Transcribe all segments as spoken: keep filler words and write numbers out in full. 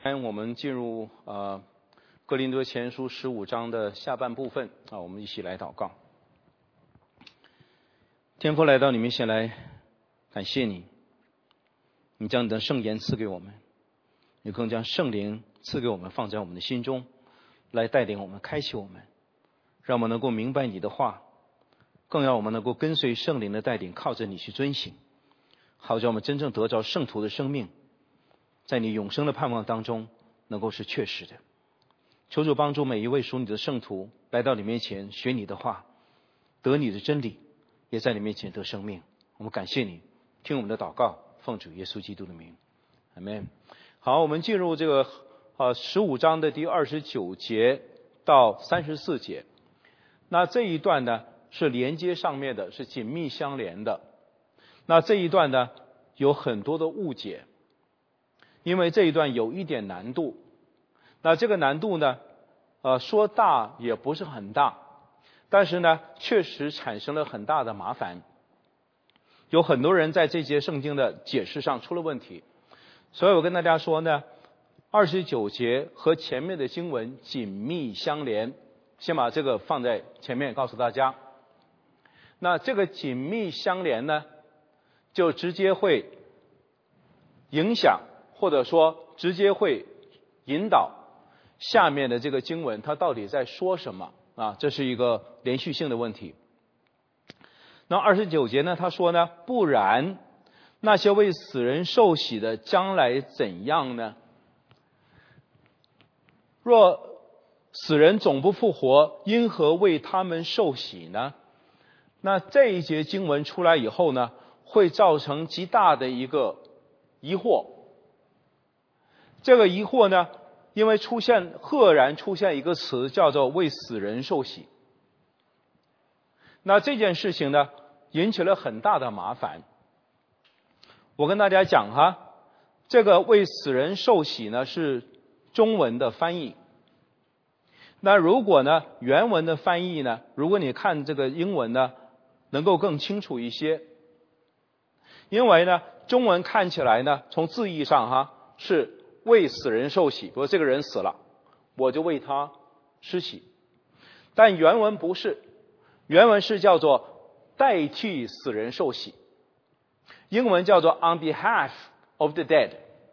我们进入呃哥林多前书十五章的下半部分啊，我们一起来祷告。天父来到你面前来，感谢你，你将你的圣言赐给我们，你更将圣灵赐给我们，放在我们的心中，来带领我们，开启我们，让我们能够明白你的话，更让我们能够跟随圣灵的带领，靠着你去遵行，好叫我们真正得着圣徒的生命，在你永生的盼望当中能够是确实的。求主帮助每一位属你的圣徒来到你面前，学你的话，得你的真理，也在你面前得生命。我们感谢你，听我们的祷告，奉主耶稣基督的名，阿们。好，我们进入这个呃十五章的第二十九节到三十四节。那这一段呢是连接上面的，是紧密相连的。那这一段呢有很多的误解，因为这一段有一点难度。那这个难度呢呃说大也不是很大，但是呢确实产生了很大的麻烦，有很多人在这节圣经的解释上出了问题。所以我跟大家说呢，二十九节和前面的经文紧密相连，先把这个放在前面告诉大家。那这个紧密相连呢就直接会影响，或者说直接会引导下面的这个经文它到底在说什么啊？这是一个连续性的问题。那二十九节呢他说呢，不然那些为死人受洗的将来怎样呢？若死人总不复活，因何为他们受洗呢？那这一节经文出来以后呢，会造成极大的一个疑惑。这个疑惑呢，因为出现赫然出现一个词叫做为死人受洗。那这件事情呢引起了很大的麻烦。我跟大家讲哈，这个为死人受洗呢是中文的翻译。那如果呢原文的翻译呢，如果你看这个英文呢能够更清楚一些。因为呢中文看起来呢从字义上哈是为死人受洗，比如这个人死了，我就为他施洗。但原文不是，原文是叫做代替死人受洗，英文叫做 on behalf of the dead。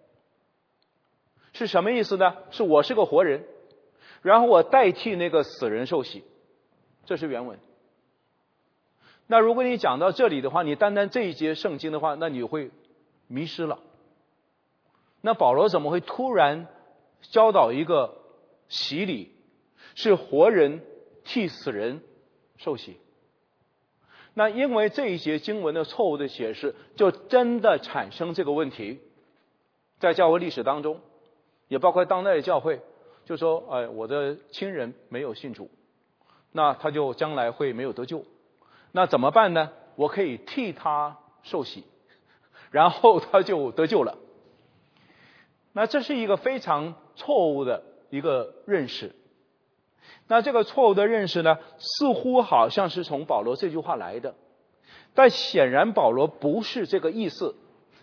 是什么意思呢？是我是个活人，然后我代替那个死人受洗，这是原文。那如果你讲到这里的话，你单单这一节圣经的话，那你会迷失了。那保罗怎么会突然教导一个洗礼是活人替死人受洗？那因为这一节经文的错误的解释，就真的产生这个问题。在教会历史当中，也包括当代的教会，就说哎，我的亲人没有信主，那他就将来会没有得救，那怎么办呢？我可以替他受洗，然后他就得救了。那这是一个非常错误的一个认识。那这个错误的认识呢，似乎好像是从保罗这句话来的，但显然保罗不是这个意思。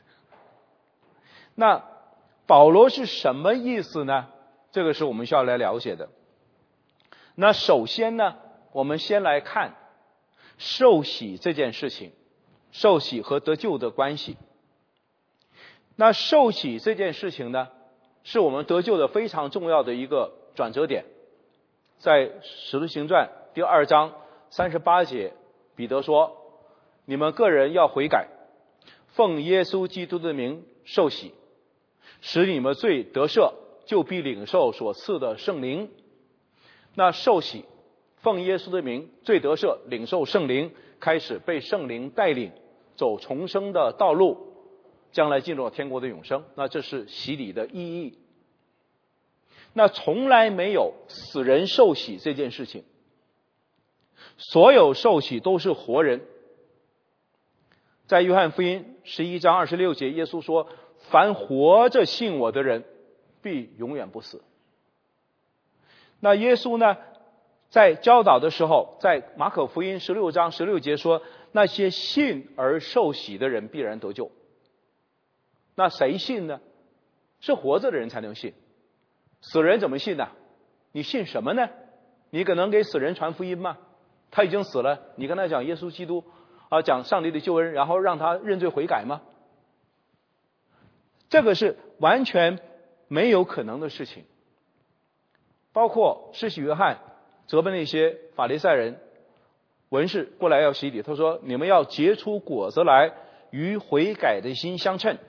那保罗是什么意思呢？这个是我们需要来了解的。那首先呢，我们先来看受洗这件事情，受洗和得救的关系。那受洗这件事情呢，是我们得救的非常重要的一个转折点。在使徒行传第二章三十八节，彼得说，你们个人要悔改，奉耶稣基督的名受洗，使你们罪得赦，就必领受所赐的圣灵。那受洗，奉耶稣的名，罪得赦，领受圣灵，开始被圣灵带领走重生的道路，将来进入天国的永生。那这是洗礼的意义。那从来没有死人受洗这件事情，所有受洗都是活人。在约翰福音十一章二十六节，耶稣说，凡活着信我的人必永远不死。那耶稣呢在教导的时候，在马可福音十六章十六节说，那些信而受洗的人必然得救。那谁信呢？是活着的人才能信， 死人怎么信呢？你信什么呢？你可能给死人传福音吗？他已经死了，你跟他讲耶稣基督啊，讲上帝的救恩，然后让他认罪悔改吗？这个是完全没有可能的事情。包括施洗约翰责备那些法利赛人文士过来要洗礼，他说你们要结出果子来，与悔改的心相称。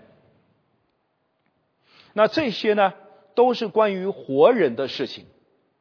那这些呢都是关于活人的事情，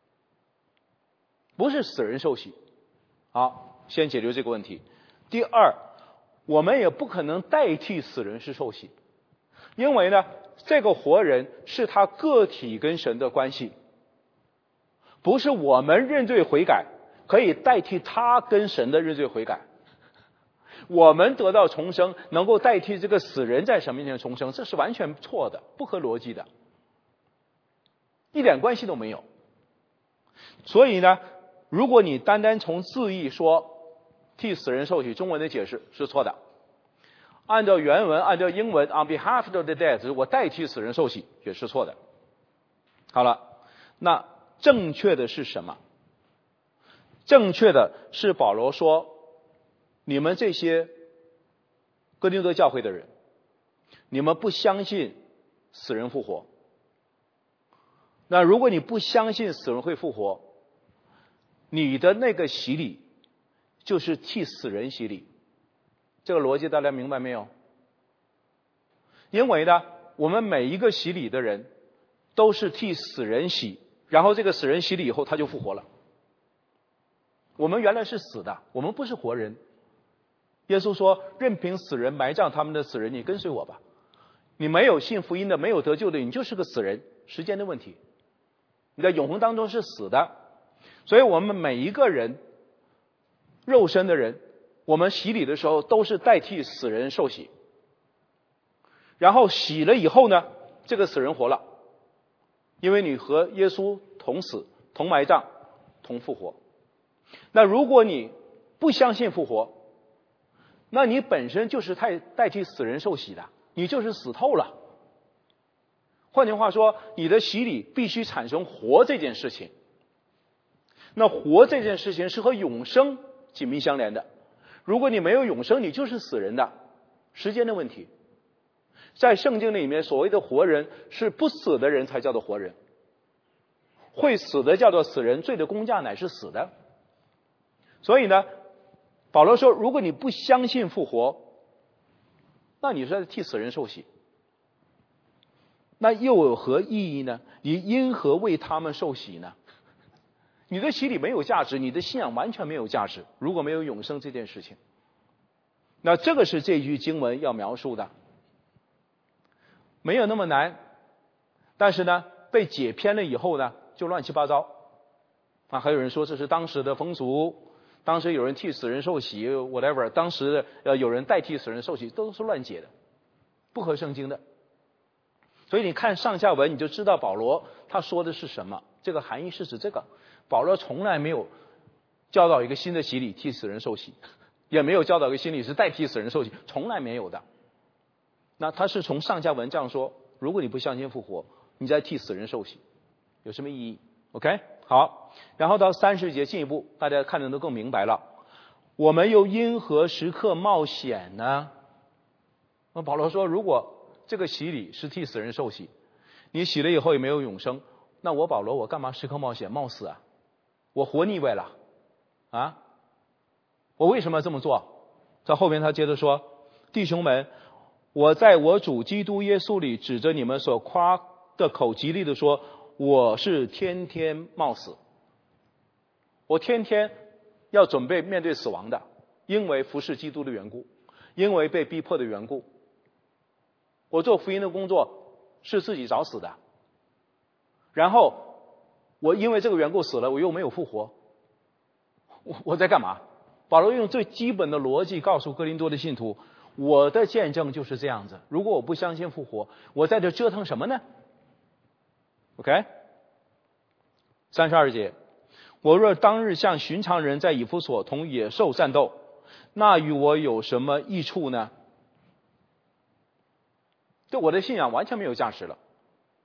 不是死人受洗。好，先解决这个问题。第二，我们也不可能代替死人是受洗，因为呢这个活人是他个体跟神的关系，不是我们认罪悔改可以代替他跟神的认罪悔改。我们得到重生能够代替这个死人在神面前重生，这是完全错的，不合逻辑的，一点关系都没有。所以呢，如果你单单从字义说替死人受洗，中文的解释是错的。按照原文，按照英文 on behalf of the dead， 我代替死人受洗也是错的。好了，那正确的是什么？正确的是保罗说，你们这些哥林多教会的人，你们不相信死人复活。那如果你不相信死人会复活，你的那个洗礼就是替死人洗礼。这个逻辑大家明白没有？因为呢，我们每一个洗礼的人都是替死人洗，然后这个死人洗礼以后他就复活了。我们原来是死的，我们不是活人。耶稣说，任凭死人埋葬他们的死人，你跟随我吧。你没有信福音的，没有得救的，你就是个死人，时间的问题。你在永恒当中是死的。所以我们每一个人肉身的人，我们洗礼的时候都是代替死人受洗，然后洗了以后呢，这个死人活了，因为你和耶稣同死同埋葬同复活。那如果你不相信复活，那你本身就是代代替死人受洗的，你就是死透了。换句话说，你的洗礼必须产生活这件事情。那活这件事情是和永生紧密相连的，如果你没有永生，你就是死人的，时间的问题。在圣经里面，所谓的活人是不死的人才叫做活人，会死的叫做死人，罪的工价乃是死的。所以呢，保罗说，如果你不相信复活，那你是在替死人受洗，那又有何意义呢？你因何为他们受洗呢？你的洗礼没有价值，你的信仰完全没有价值，如果没有永生这件事情。那这个是这句经文要描述的，没有那么难，但是呢被解偏了以后呢就乱七八糟啊！还有人说这是当时的风俗，当时有人替死人受洗 whatever， 当时呃有人代替死人受洗，都是乱解的，不合圣经的。所以你看上下文你就知道保罗他说的是什么，这个含义是指这个。保罗从来没有教导一个新的洗礼替死人受洗，也没有教导一个新礼是代替死人受洗，从来没有的。那他是从上下文这样说，如果你不相信复活，你在替死人受洗，有什么意义？ OK， 好，然后到三十节进一步，大家看得都更明白了。我们又因何时刻冒险呢？那保罗说，如果这个洗礼是替死人受洗，你洗了以后也没有永生，那我保罗我干嘛时刻冒险冒死啊？我活腻歪了啊！我为什么要这么做？在后面他接着说，弟兄们，我在我主基督耶稣里指着你们所夸的口极力的说，我是天天冒死，我天天要准备面对死亡的，因为服侍基督的缘故，因为被逼迫的缘故。我做福音的工作是自己找死的，然后我因为这个缘故死了，我又没有复活，我我在干嘛？保罗用最基本的逻辑告诉哥林多的信徒，我的见证就是这样子，如果我不相信复活，我在这折腾什么呢？ OK， 三十二节，我若当日像寻常人在以弗所同野兽战斗，那与我有什么益处呢？对我的信仰完全没有价值了。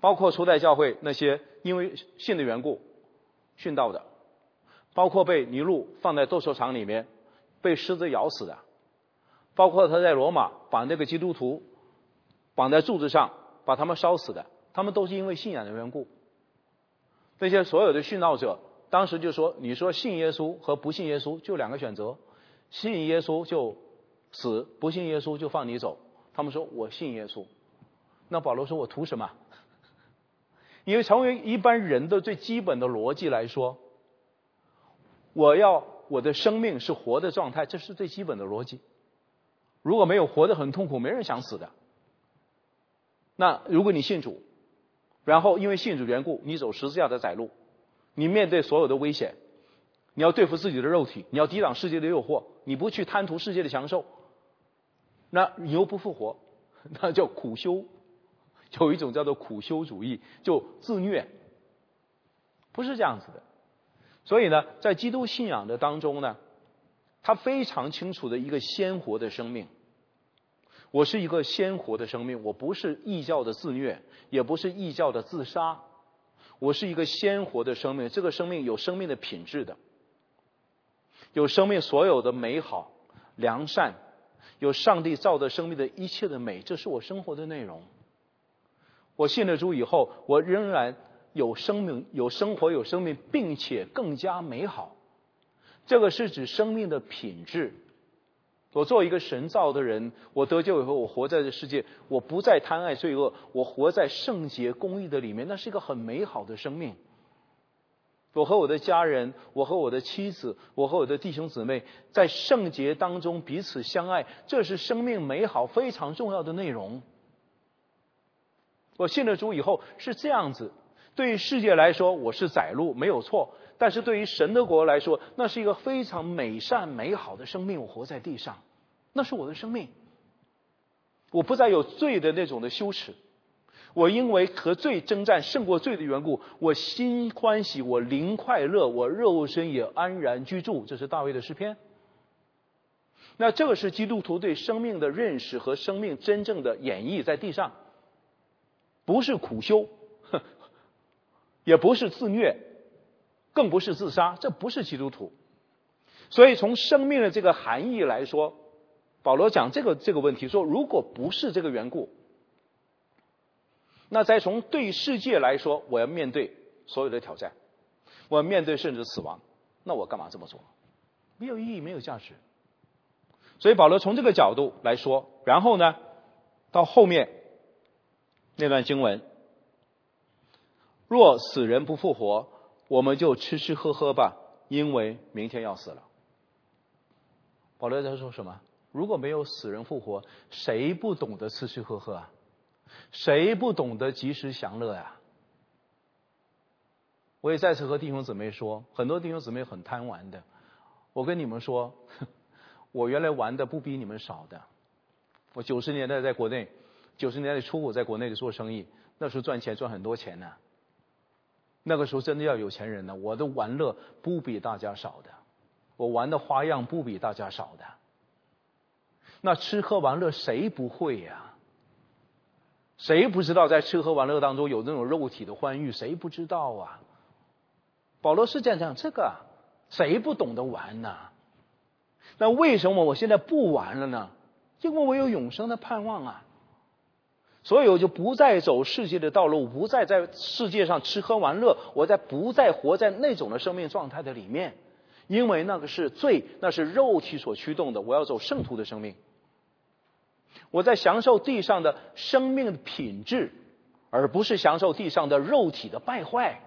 包括初代教会那些因为信的缘故殉道的，包括被尼禄放在斗兽场里面被狮子咬死的，包括他在罗马把那个基督徒绑在柱子上把他们烧死的，他们都是因为信仰的缘故。那些所有的殉道者当时就说，你说信耶稣和不信耶稣就两个选择，信耶稣就死，不信耶稣就放你走。他们说我信耶稣。那保罗说我图什么？因为成为一般人的最基本的逻辑来说，我要我的生命是活的状态，这是最基本的逻辑。如果没有活得很痛苦，没人想死的。那如果你信主，然后因为信主缘故，你走十字架的窄路，你面对所有的危险，你要对付自己的肉体，你要抵挡世界的诱惑，你不去贪图世界的享受，那你又不复活，那叫苦修。有一种叫做苦修主义，就自虐，不是这样子的。所以呢，在基督信仰的当中呢，他非常清楚的一个鲜活的生命。我是一个鲜活的生命，我不是异教的自虐，也不是异教的自杀，我是一个鲜活的生命。这个生命有生命的品质的，有生命所有的美好良善，有上帝造的生命的一切的美，这是我生活的内容。我信了主以后，我仍然有生命，有生活，有生命，并且更加美好。这个是指生命的品质。我作为一个神造的人，我得救以后，我活在这世界，我不再贪爱罪恶，我活在圣洁公义的里面，那是一个很美好的生命。我和我的家人，我和我的妻子，我和我的弟兄姊妹在圣洁当中彼此相爱，这是生命美好非常重要的内容。我信了主以后是这样子，对于世界来说我是窄路没有错，但是对于神的国来说，那是一个非常美善美好的生命。我活在地上，那是我的生命。我不再有罪的那种的羞耻，我因为和罪征战胜过罪的缘故，我心欢喜，我灵快乐，我肉身也安然居住。这是大卫的诗篇。那这个是基督徒对生命的认识和生命真正的演绎在地上，不是苦修，也不是自虐，更不是自杀，这不是基督徒。所以从生命的这个含义来说，保罗讲这个这个问题说，如果不是这个缘故，那再从对世界来说，我要面对所有的挑战，我要面对甚至死亡，那我干嘛这么做？没有意义，没有价值。所以保罗从这个角度来说，然后呢，到后面那段经文，若死人不复活，我们就吃吃喝喝吧，因为明天要死了。保罗在说什么？如果没有死人复活，谁不懂得吃吃喝喝啊？谁不懂得及时享乐呀、啊？我也再次和弟兄姊妹说，很多弟兄姊妹很贪玩的。我跟你们说，我原来玩的不比你们少的。我九十年代在国内，九十年代初我在国内做生意，那时候赚钱赚很多钱呢、啊。那个时候真的要有钱人呢，我的玩乐不比大家少的，我玩的花样不比大家少的。那吃喝玩乐谁不会呀、啊？谁不知道在吃喝玩乐当中有那种肉体的欢愉？谁不知道啊？保罗是这样讲，这个谁不懂得玩呢？那为什么我现在不玩了呢？因为我有永生的盼望啊！所以我就不再走世界的道路，不再在世界上吃喝玩乐，我在不再活在那种的生命状态的里面，因为那个是罪，那是肉体所驱动的。我要走圣徒的生命，我在享受地上的生命的品质，而不是享受地上的肉体的败坏。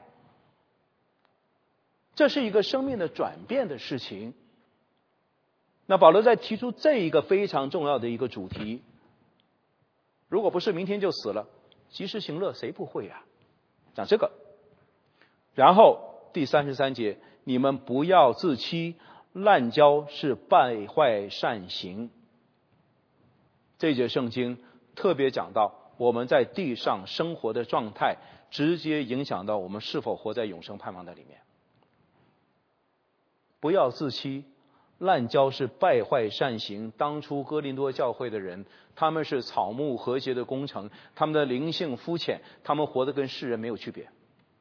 这是一个生命的转变的事情。那保罗在提出这一个非常重要的一个主题，如果不是明天就死了，及时行乐谁不会啊？讲这个。然后第三十三节，你们不要自欺，滥交是败坏善行。这节圣经特别讲到我们在地上生活的状态，直接影响到我们是否活在永生盼望的里面。不要自欺， 滥交是败坏善行。当初哥林多教会的人，他们是草木和谐的工程，他们的灵性肤浅，他们活得跟世人没有区别，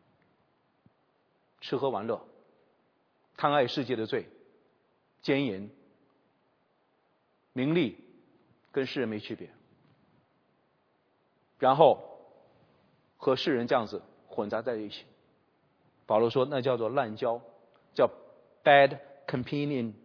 吃喝玩乐，贪爱世界的罪，奸淫，名利，跟世人没区别，然后和世人这样子混杂在一起。保罗说那叫做滥交，叫 bad companion，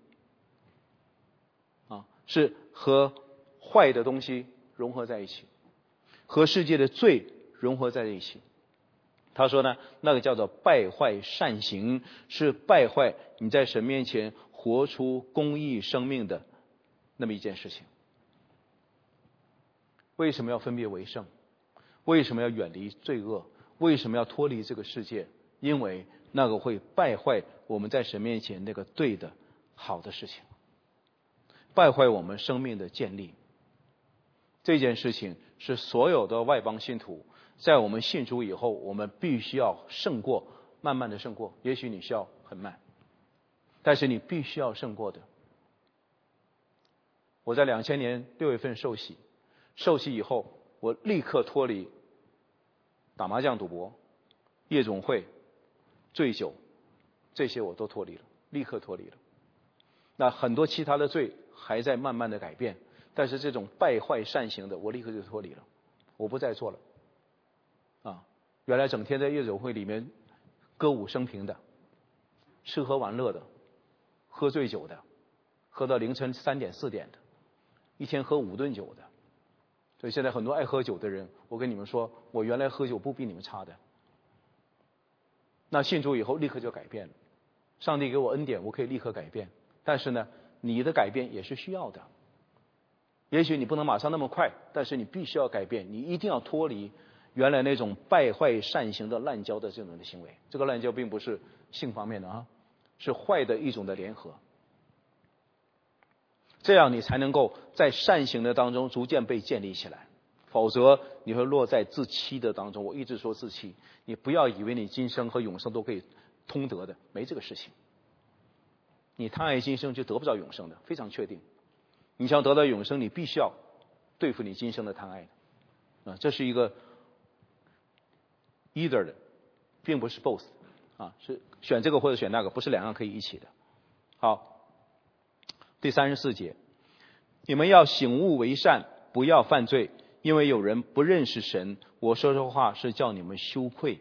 啊，是和坏的东西融合在一起，和世界的罪融合在一起。他说呢，那个叫做败坏善行，是败坏你在神面前活出公义生命的那么一件事情。为什么要分别为圣？为什么要远离罪恶？为什么要脱离这个世界？因为那个会败坏我们在神面前那个对的好的事情，败坏我们生命的建立。这件事情是所有的外邦信徒在我们信主以后，我们必须要胜过，慢慢的胜过。也许你需要很慢，但是你必须要胜过的。我在两千年六月份受洗，受洗以后我立刻脱离打麻将赌博、夜总会、醉酒，这些我都脱离了，立刻脱离了。那很多其他的罪还在慢慢的改变，但是这种败坏善行的我立刻就脱离了，我不再做了。啊，原来整天在夜总会里面歌舞升平的，吃喝玩乐的，喝醉酒的，喝到凌晨三点四点的，一天喝五顿酒的。所以现在很多爱喝酒的人，我跟你们说，我原来喝酒不比你们差的。那信主以后立刻就改变了，上帝给我恩典，我可以立刻改变。但是呢，你的改变也是需要的。也许你不能马上那么快，但是你必须要改变，你一定要脱离原来那种败坏善行的滥交的这种的行为。这个滥交并不是性方面的啊，是坏的一种的联合。这样你才能够在善行的当中逐渐被建立起来，否则你会落在自欺的当中。我一直说自欺，你不要以为你今生和永生都可以通得的，没这个事情。你贪爱今生就得不着永生的，非常确定。你想得到永生，你必须要对付你今生的贪爱的，啊，这是一个 either 的，并不是 both， 啊，是选这个或者选那个，不是两样可以一起的。好。第三十四节，你们要醒悟为善，不要犯罪，因为有人不认识神。我说这话是叫你们羞愧。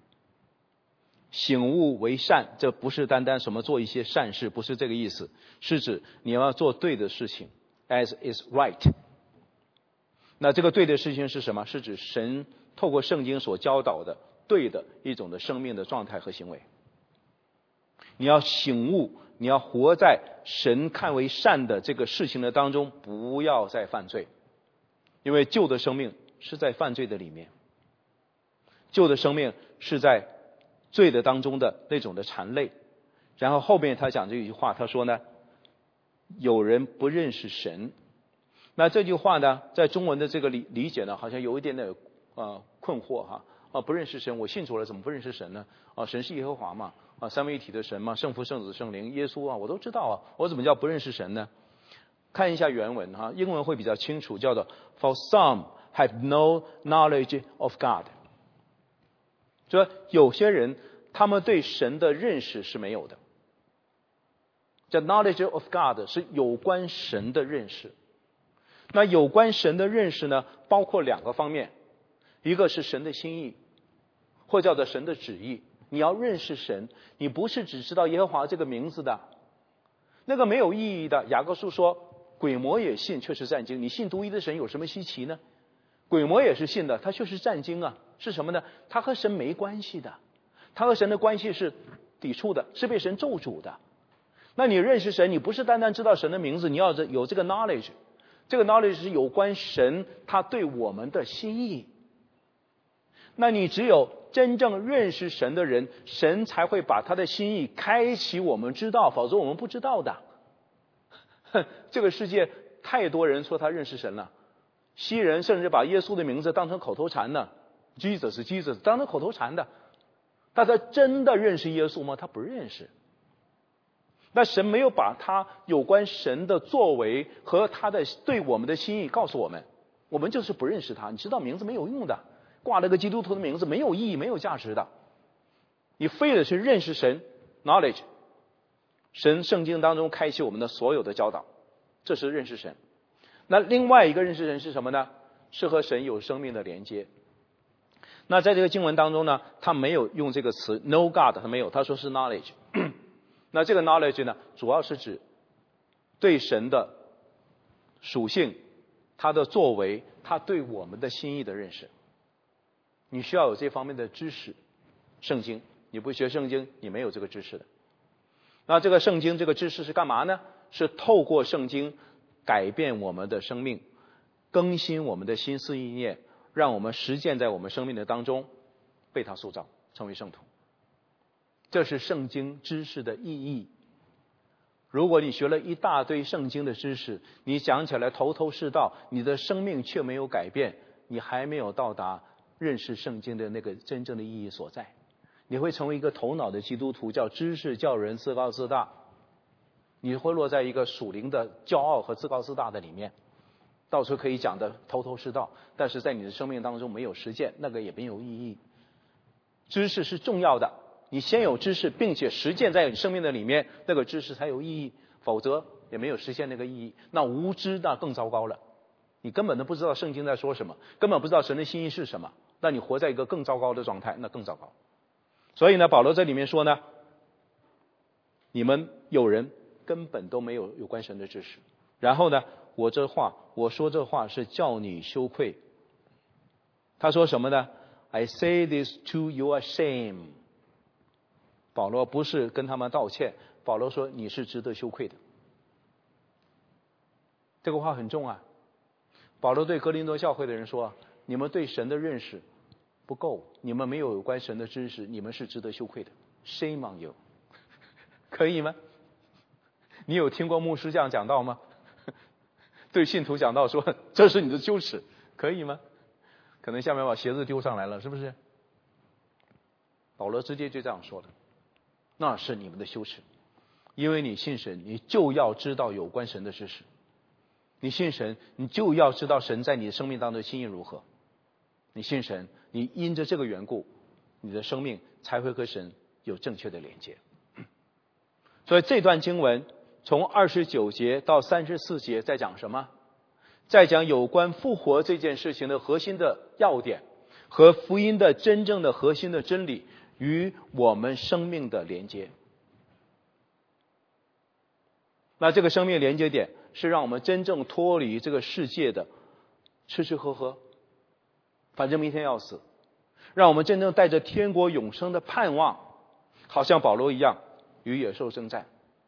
醒悟为善，这不是单单什么做一些善事，不是这个意思，是指你要做对的事情 as is right。 那这个对的事情是什么？是指神透过圣经所教导的对的一种的生命的状态和行为。你要醒悟，你要活在神看为善的这个事情的当中，不要再犯罪。因为旧的生命是在犯罪的里面，旧的生命是在罪的当中的那种的缠累。然后后面他讲这一句话，他说呢，有人不认识神。那这句话呢，在中文的这个理理解呢，好像有一点点呃困惑哈。啊，不认识神，我信主了，怎么不认识神呢？啊，神是耶和华嘛，啊，三位一体的神嘛，圣父、圣子、圣灵，耶稣啊，我都知道啊，我怎么叫不认识神呢？看一下原文哈，英文会比较清楚，叫做 For some have no knowledge of God。说有些人他们对神的认识是没有的。这 knowledge of God 是有关神的认识。那有关神的认识呢，包括两个方面。一个是神的心意，或叫做神的旨意。你要认识神，你不是只知道耶和华这个名字的，那个没有意义的。雅各书说鬼魔也信，却是战惊。你信独一的神有什么稀奇呢？鬼魔也是信的，他却是战惊啊。是什么呢？他和神没关系的，他和神的关系是抵触的，是被神咒诅的。那你认识神，你不是单单知道神的名字，你要有这个 knowledge。 这个 knowledge 是有关神他对我们的心意。那你只有真正认识神的人，神才会把他的心意开启我们知道，否则我们不知道的。这个世界太多人说他认识神了，西人甚至把耶稣的名字当成口头禅呢， Jesus Jesus 当成口头禅的。但他真的认识耶稣吗？他不认识。 那神没有把他有关神的作为和他的对我们的心意告诉我们，我们就是不认识他。你知道名字没有用的，挂了个基督徒的名字没有意义没有价值的，你非得是认识神 knowledge。 神圣经当中开启我们的所有的教导，这是认识神。那另外一个认识神是什么呢？是和神有生命的连接。那在这个经文当中呢，他没有用这个词 know God， 他没有，他说是 knowledge。 那这个 knowledge 呢，主要是指对神的属性，他的作为，他对我们的心意的认识。你需要有这方面的知识。圣经，你不学圣经，你没有这个知识的。那这个圣经这个知识是干嘛呢？是透过圣经改变我们的生命，更新我们的心思意念，让我们实践在我们生命的当中，被他塑造成为圣徒。这是圣经知识的意义。如果你学了一大堆圣经的知识，你讲起来头头是道，你的生命却没有改变，你还没有到达认识圣经的那个真正的意义所在。你会成为一个头脑的基督徒，叫知识叫人自高自大，你会落在一个属灵的骄傲和自高自大的里面，到处可以讲的头头是道，但是在你的生命当中没有实践，那个也没有意义。知识是重要的，你先有知识并且实践在你生命的里面，那个知识才有意义，否则也没有实现那个意义。那无知那更糟糕了，你根本都不知道圣经在说什么，根本不知道神的心意是什么，那你活在一个更糟糕的状态，那更糟糕。所以呢，保罗在里面说呢，你们有人根本都没有有关神的知识。然后呢，我这话我说这话是叫你羞愧。他说什么呢？ I say this to your shame。 保罗不是跟他们道歉，保罗说你是值得羞愧的。这个话很重啊。保罗对哥林多教会的人说，你们对神的认识不够，你们没有有关神的知识，你们是值得羞愧的。 Shame on you。 可以吗？你有听过牧师这样讲道吗？对信徒讲道说这是你的羞耻，可以吗？可能下面把鞋子丢上来了，是不是？保罗直接就这样说的，那是你们的羞耻。因为你信神，你就要知道有关神的知识。你信神，你就要知道神在你的生命当中的心意如何。你信神，你因着这个缘故，你的生命才会和神有正确的连接。所以这段经文从二十九节到三十四节在讲什么？在讲有关复活这件事情的核心的要点和福音的真正的核心的真理与我们生命的连接。那这个生命连接点是让我们真正脱离这个世界的吃吃喝喝，反正明天要死，让我们真正带着天国永生的盼望，好像保罗一样与野兽征战，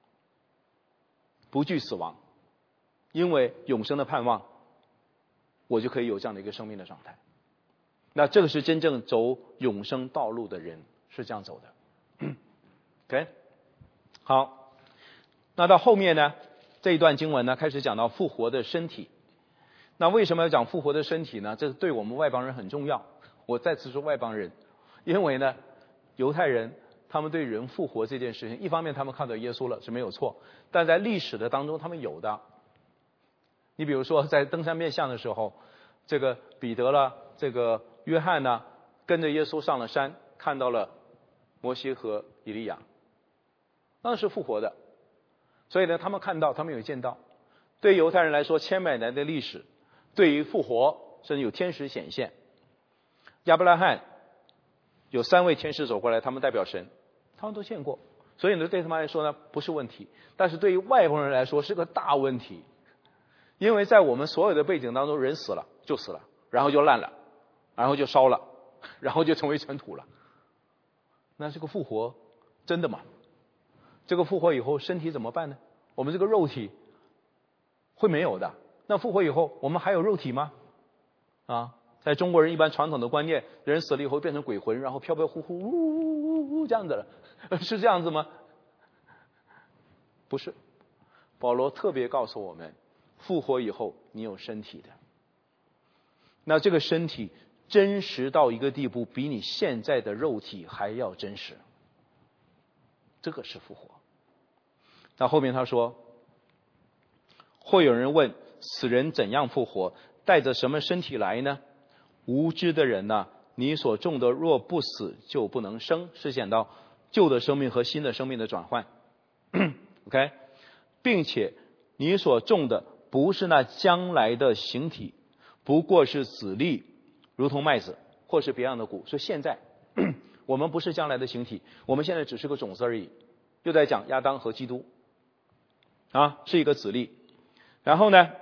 不惧死亡。因为永生的盼望，我就可以有这样的一个生命的状态。那这个是真正走永生道路的人是这样走的。OK， 好，那到后面呢，这一段经文呢开始讲到复活的身体。那为什么要讲复活的身体呢？这是对我们外邦人很重要。我再次说外邦人，因为呢犹太人他们对人复活这件事情，一方面他们看到耶稣了是没有错，但在历史的当中他们有的。你比如说在登山变像的时候，这个彼得了，这个约翰呢跟着耶稣上了山，看到了摩西和以利亚，那是复活的。所以呢他们看到，他们有见到。对犹太人来说，千百年的历史对于复活甚至有天使显现。亚伯拉罕有三位天使走过来，他们代表神，他们都见过，所以呢对他们来说呢不是问题。但是对于外邦人来说是个大问题，因为在我们所有的背景当中，人死了就死了，然后就烂了，然后就烧了，然后就成为尘土了。那这个复活真的吗？这个复活以后身体怎么办呢？我们这个肉体会没有的。那复活以后我们还有肉体吗？啊，在中国人一般传统的观念，人死了以后变成鬼魂，然后飘飘忽忽呜呜呜呜这样子了，是这样子吗？不是。保罗特别告诉我们，复活以后你有身体的。那这个身体真实到一个地步，比你现在的肉体还要真实。这个是复活。 那后面他说，会有人问，死人怎样复活？带着什么身体来呢？无知的人呐、啊，你所种的若不死，就不能生。是讲到旧的生命和新的生命的转换。OK， 并且你所种的不是那将来的形体，不过是籽粒，如同麦子，或是别样的谷。所以现在我们不是将来的形体，我们现在只是个种子而已。又在讲亚当和基督啊，是一个籽粒。然后呢，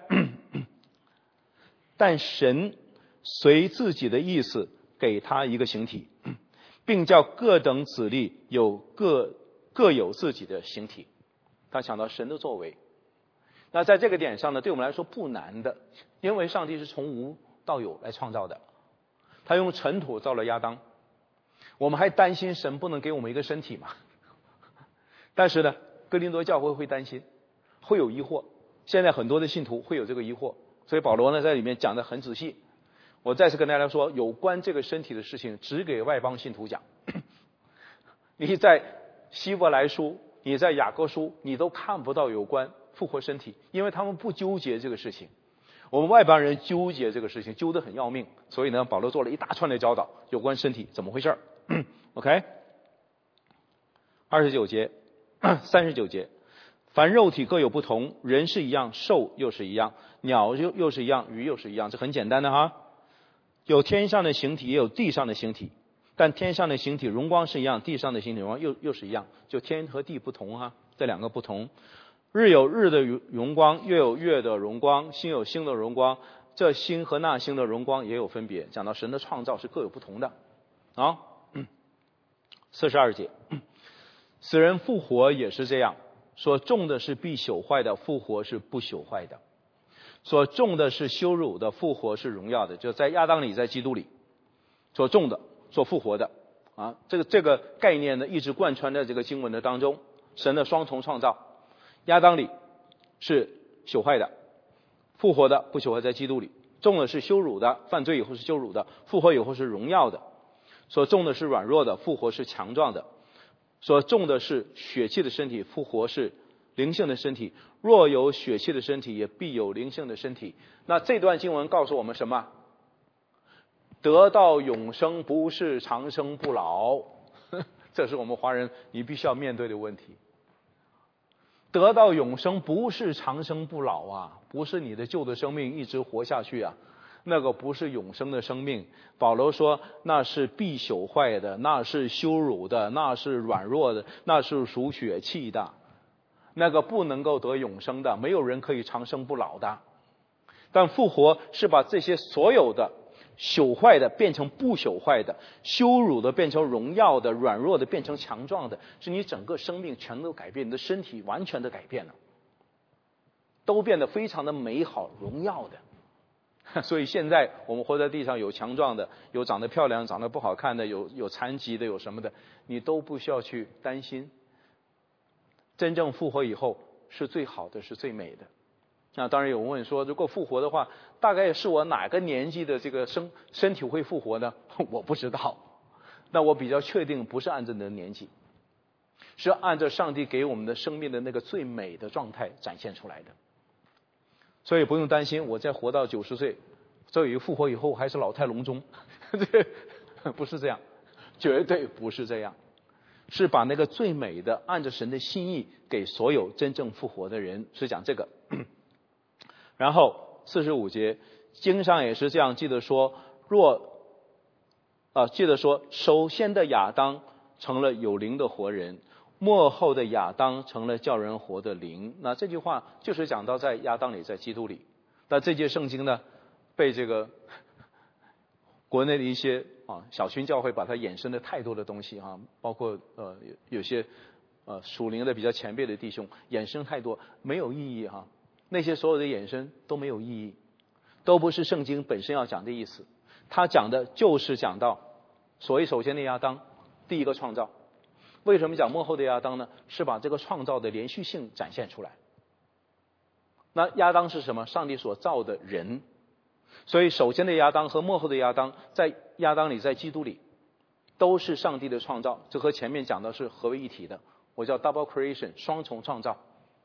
但神随自己的意思给他一个形体，并叫各等子粒有各各有自己的形体。他讲到神的作为，那在这个点上呢，对我们来说不难的，因为上帝是从无到有来创造的。他用尘土造了亚当，我们还担心神不能给我们一个身体嘛？但是呢，哥林多教会会担心，会有疑惑。现在很多的信徒会有这个疑惑，所以保罗呢在里面讲得很仔细。我再次跟大家说，有关这个身体的事情，只给外邦信徒讲。你在希伯来书，你在雅各书，你都看不到有关复活身体，因为他们不纠结这个事情。我们外邦人纠结这个事情，揪得很要命。所以呢，保罗做了一大串的教导，有关身体怎么回事。OK， 二十九节，三十九节，凡肉体各有不同，人是一样，兽又是一样，鸟又又是一样，鱼又是一样，这很简单的哈。有天上的形体，也有地上的形体，但天上的形体荣光是一样，地上的形体荣光又又是一样，就天和地不同哈，这两个不同。日有日的荣光，月有月的荣光，星有星的荣光，这星和那星的荣光也有分别。讲到神的创造是各有不同的啊。四十二节，死人复活也是这样，所种的是必朽坏的，复活是不朽坏的；所种的是羞辱的，复活是荣耀的。就在亚当里，在基督里，所种的，所复活的啊，这个这个概念呢，一直贯穿在这个经文的当中。神的双重创造，亚当里是朽坏的，复活的不朽坏，在基督里种的是羞辱的，犯罪以后是羞辱的，复活以后是荣耀的；所种的是软弱的，复活是强壮的；所种的是血气的身体，复活是灵性的身体。若有血气的身体，也必有灵性的身体。那这段经文告诉我们什么？得到永生不是长生不老，这是我们华人你必须要面对的问题。得到永生不是长生不老啊，不是你的旧的生命一直活下去啊，那个不是永生的生命。保罗说那是必朽坏的，那是羞辱的，那是软弱的，那是属血气的，那个不能够得永生的，没有人可以长生不老的。但复活是把这些所有的朽坏的变成不朽坏的，羞辱的变成荣耀的，软弱的变成强壮的，是你整个生命全都改变，你的身体完全的改变了，都变得非常的美好荣耀的。所以现在我们活在地上，有强壮的，有长得漂亮长得不好看的，有有残疾的，有什么的，你都不需要去担心。真正复活以后是最好的，是最美的。那当然有人问说，如果复活的话，大概是我哪个年纪的这个身身体会复活呢？我不知道。那我比较确定不是按照你的年纪，是按照上帝给我们的生命的那个最美的状态展现出来的。所以不用担心我再活到九十岁，这于复活以后还是老态龙钟，不是这样，绝对不是这样，是把那个最美的按照神的心意给所有真正复活的人，是讲这个。然后四十五节经上也是这样记得说，若啊记得说首先的亚当成了有灵的活人，末后的亚当成了叫人活的灵。那这句话就是讲到在亚当里，在基督里。那这节圣经呢，被这个国内的一些啊小群教会把它衍生的太多的东西啊，包括呃有些呃属灵的比较前辈的弟兄衍生太多，没有意义哈。那些所有的衍生都没有意义，都不是圣经本身要讲的意思。他讲的就是讲到所谓首先的亚当第一个创造。为什么讲末后的亚当呢？是把这个创造的连续性展现出来。那亚当是什么？上帝所造的人。所以首先的亚当和末后的亚当，在亚当里，在基督里，都是上帝的创造。这和前面讲的是合为一体的，我叫 double creation， 双重创造。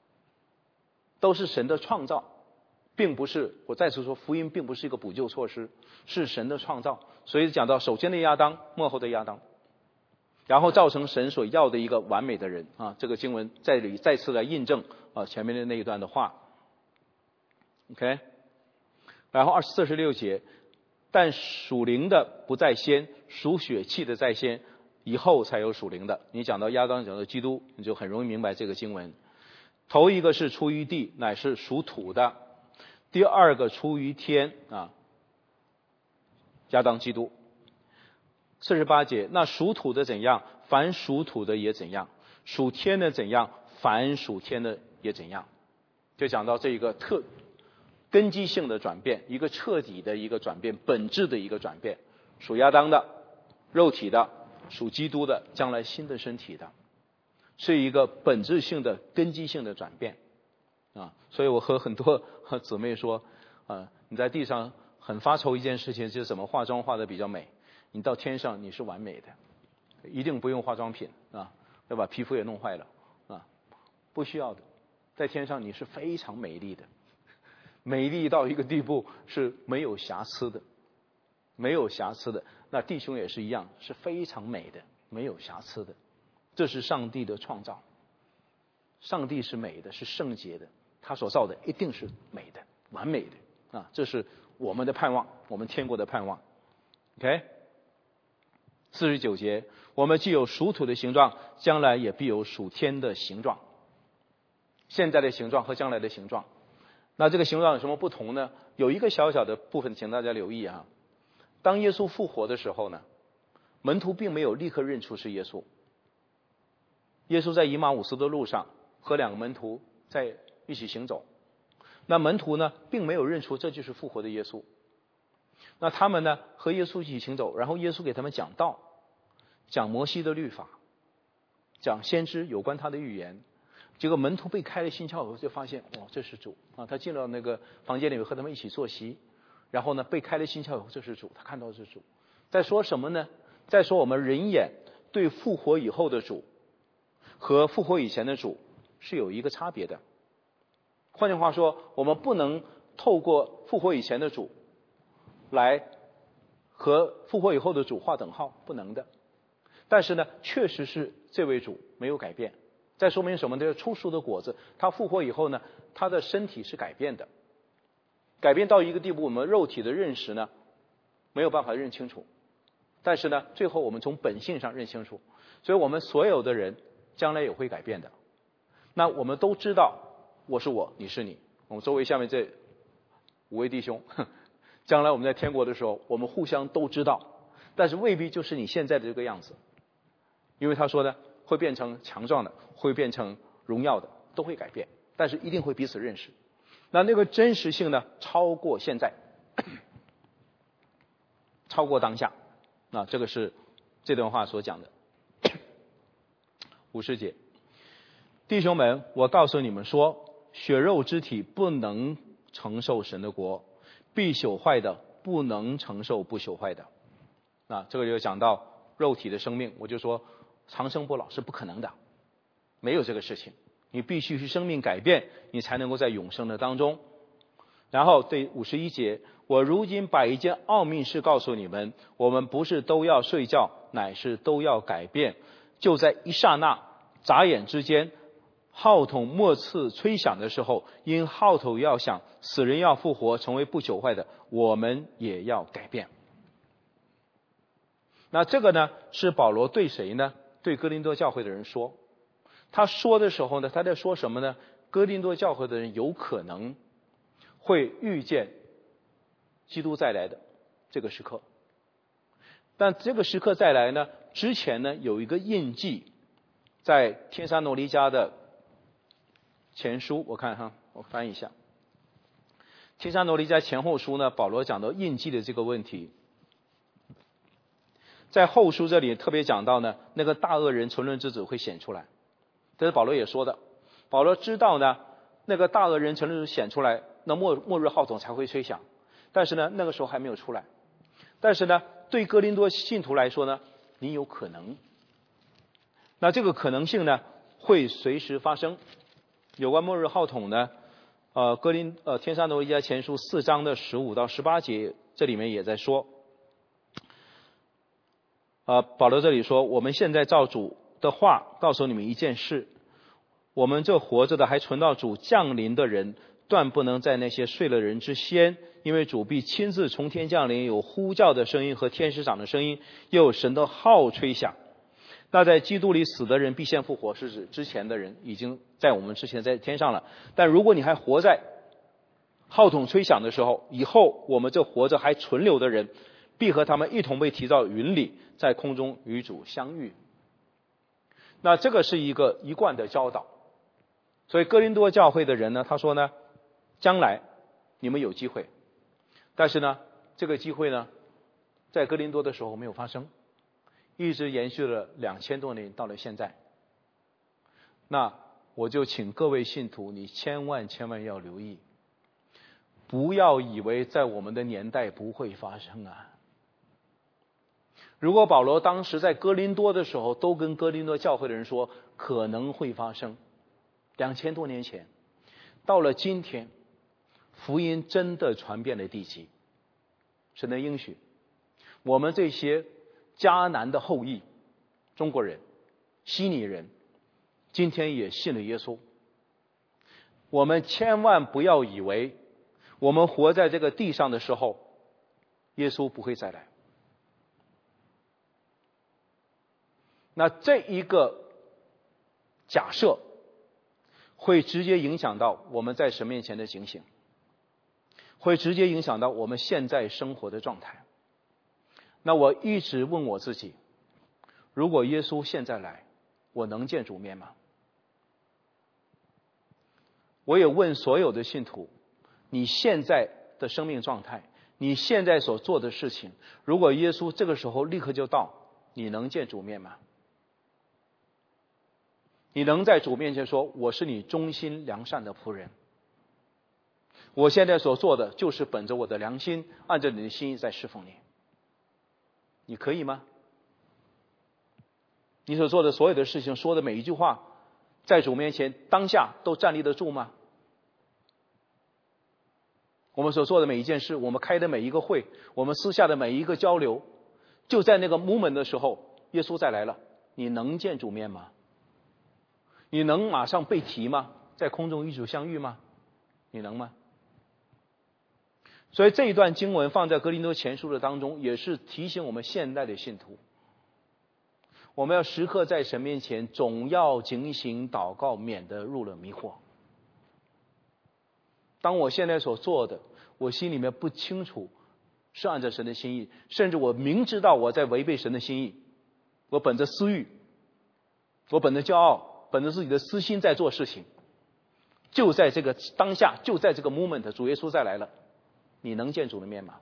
都是神的创造，并不是，我再次说，福音并不是一个补救措施，是神的创造。所以讲到首先的亚当，末后的亚当，然后造成神所要的一个完美的人啊。这个经文在这里再次来印证啊前面的那一段的话。OK， 然后二十四十六节，但属灵的不在先，属血气的在先，以后才有属灵的。你讲到亚当，讲到基督，你就很容易明白这个经文。头一个是出于地，乃是属土的；第二个出于天啊，亚当基督。四十八节，那属土的怎样，凡属土的也怎样；属天的怎样，凡属天的也怎样。就讲到这一个特根基性的转变，一个彻底的一个转变，本质的一个转变。属亚当的肉体的，属基督的将来新的身体的，是一个本质性的根基性的转变啊。所以我和很多和姊妹说啊，你在地上很发愁一件事情，就是怎么化妆化的比较美，你到天上你是完美的，一定不用化妆品啊，要把皮肤也弄坏了啊，不需要的。在天上你是非常美丽的，美丽到一个地步是没有瑕疵的，没有瑕疵的。那弟兄也是一样，是非常美的，没有瑕疵的。这是上帝的创造，上帝是美的，是圣洁的，他所造的一定是美的，完美的啊！这是我们的盼望，我们天国的盼望。OK， 四十九节，我们既有属土的形状，将来也必有属天的形状。现在的形状和将来的形状，那这个形状有什么不同呢？有一个小小的部分，请大家留意啊。当耶稣复活的时候呢，门徒并没有立刻认出是耶稣。耶稣在以马忤斯的路上和两个门徒在一起行走，那门徒呢并没有认出这就是复活的耶稣。那他们呢和耶稣一起行走，然后耶稣给他们讲道，讲摩西的律法，讲先知有关他的预言。结果门徒被开了心窍以后，就发现哇，这是主啊！他进到那个房间里面和他们一起坐席，然后呢被开了心窍以后，这是主，他看到这是主。在说什么呢？在说我们人眼对复活以后的主和复活以前的主是有一个差别的。换句话说，我们不能透过复活以前的主来和复活以后的主划等号，不能的。但是呢，确实是这位主没有改变。在说明什么？这个出熟的果子，他复活以后呢，他的身体是改变的，改变到一个地步，我们肉体的认识呢没有办法认清楚，但是呢，最后我们从本性上认清楚。所以我们所有的人将来也会改变的。那我们都知道，我是我，你是你。我们周围下面这五位弟兄，将来我们在天国的时候，我们互相都知道，但是未必就是你现在的这个样子，因为他说的会变成强壮的，会变成荣耀的，都会改变，但是一定会彼此认识。那那个真实性呢，超过现在，超过当下。那这个是这段话所讲的。五十节，弟兄们，我告诉你们说，血肉之体不能承受神的国，必朽坏的不能承受不朽坏的。啊，这个就讲到肉体的生命，我就说长生不老是不可能的，没有这个事情。你必须是生命改变，你才能够在永生的当中。然后对五十一节，我如今把一件奥秘事告诉你们，我们不是都要睡觉，乃是都要改变。就在一刹那眨眼之间，号筒末次吹响的时候，因号筒要响，死人要复活，成为不朽坏的，我们也要改变。那这个呢，是保罗对谁呢？对哥林多教会的人说。他说的时候呢，他在说什么呢？哥林多教会的人有可能会遇见基督再来的这个时刻，但这个时刻再来呢，之前呢有一个印记，在天撒罗尼迦的前书，我看哈，我翻译一下，天撒罗尼迦前后书呢，保罗讲到印记的这个问题。在后书这里特别讲到呢，那个大恶人沉沦之子会显出来，这是保罗也说的。保罗知道呢，那个大恶人沉沦之子显出来，那末末日号筒才会吹响，但是呢，那个时候还没有出来。但是呢，对哥林多信徒来说呢，你有可能，那这个可能性呢，会随时发生。有关末日号筒呢， 呃，哥林呃，天上罗家前书四章的十五到十八节，这里面也在说，呃，保罗这里说，我们现在照主的话告诉你们一件事，我们这活着的还存到主降临的人，断不能在那些睡了人之先，因为主必亲自从天降临，有呼叫的声音和天使长的声音，又有神的号吹响。那在基督里死的人必先复活，是指之前的人已经在我们之前在天上了。但如果你还活在号筒吹响的时候，以后我们这活着还存留的人，必和他们一同被提到云里，在空中与主相遇。那这个是一个一贯的教导。所以哥林多教会的人呢，他说呢，将来你们有机会，但是呢，这个机会呢，在哥林多的时候没有发生，一直延续了两千多年，到了现在。那我就请各位信徒，你千万千万要留意，不要以为在我们的年代不会发生啊。如果保罗当时在哥林多的时候都跟哥林多教会的人说可能会发生，两千多年前，到了今天，福音真的传遍了地极，神的应许，我们这些迦南的后裔，中国人、希尼人，今天也信了耶稣。我们千万不要以为我们活在这个地上的时候，耶稣不会再来。那这一个假设会直接影响到我们在神面前的警醒，会直接影响到我们现在生活的状态。那我一直问我自己，如果耶稣现在来，我能见主面吗？我也问所有的信徒，你现在的生命状态，你现在所做的事情，如果耶稣这个时候立刻就到，你能见主面吗？你能在主面前说，我是你忠心良善的仆人，我现在所做的就是本着我的良心，按照你的心意在侍奉你，你可以吗？你所做的所有的事情，说的每一句话，在主面前当下都站立得住吗？我们所做的每一件事，我们开的每一个会，我们私下的每一个交流，就在那个 moment 的时候，耶稣再来了，你能见主面吗？你能马上被提吗？在空中与主相遇吗？你能吗？所以这一段经文放在哥林多前书的当中，也是提醒我们现代的信徒，我们要时刻在神面前总要警醒祷告，免得入了迷惑。当我现在所做的，我心里面不清楚是按照神的心意，甚至我明知道我在违背神的心意，我本着私欲，我本着骄傲，本着自己的私心在做事情，就在这个当下，就在这个 moment， 主耶稣再来了，你能见主的面吗？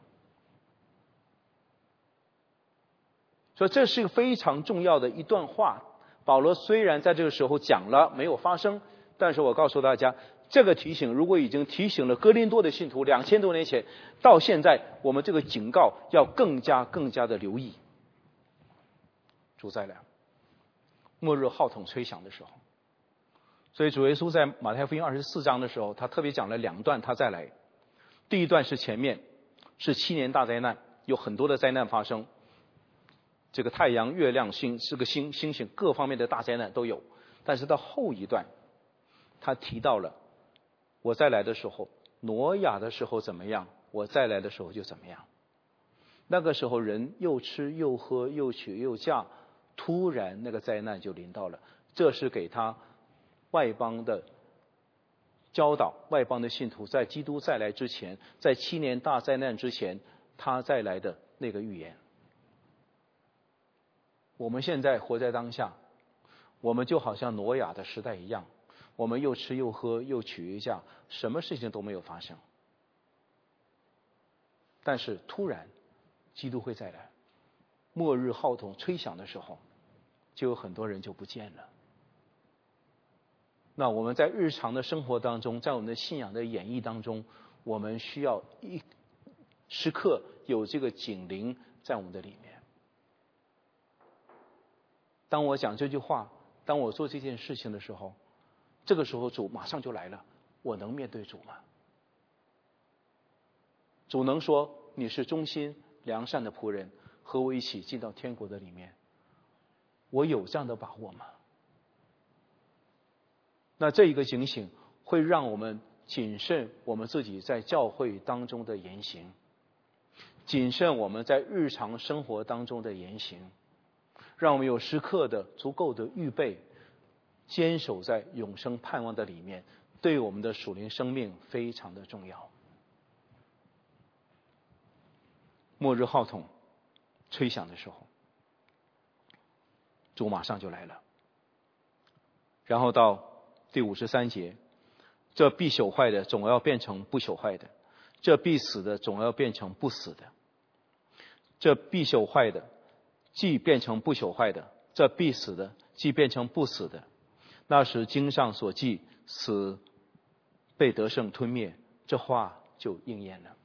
所以这是一个非常重要的一段话。保罗虽然在这个时候讲了没有发生，但是我告诉大家，这个提醒如果已经提醒了哥林多的信徒两千多年前，到现在我们这个警告要更加更加的留意。主再来，末日号筒吹响的时候，所以主耶稣在马太福音二十四章的时候，他特别讲了两段他再来。第一段是前面是七年大灾难，有很多的灾难发生，这个太阳、月亮、星是个星星星各方面的大灾难都有。但是到后一段，他提到了我再来的时候，挪亚的时候怎么样，我再来的时候就怎么样。那个时候人又吃又喝又娶又嫁，突然那个灾难就临到了。这是给他外邦的教导，外邦的信徒在基督再来之前，在七年大灾难之前，他再来的那个预言。我们现在活在当下，我们就好像挪亚的时代一样，我们又吃又喝又娶又嫁，什么事情都没有发生。但是突然基督会再来，末日号筒吹响的时候，就有很多人就不见了。那我们在日常的生活当中，在我们的信仰的演绎当中，我们需要一时刻有这个警铃在我们的里面。当我讲这句话，当我做这件事情的时候，这个时候主马上就来了， 我能面对主吗？主能说你是忠心良善的仆人，和我一起进到天国的里面，我有这样的把握吗？那这一个警醒会让我们谨慎我们自己在教会当中的言行，谨慎我们在日常生活当中的言行，让我们有时刻的足够的预备，坚守在永生盼望的里面，对我们的属灵生命非常的重要。末日号筒吹响的时候，主马上就来了。然后到第五十三节，这必朽坏的总要变成不朽坏的，这必死的总要变成不死的，这必朽坏的既变成不朽坏的，这必死的既变成不死的。那时经上所记死被得胜吞灭，这话就应验了。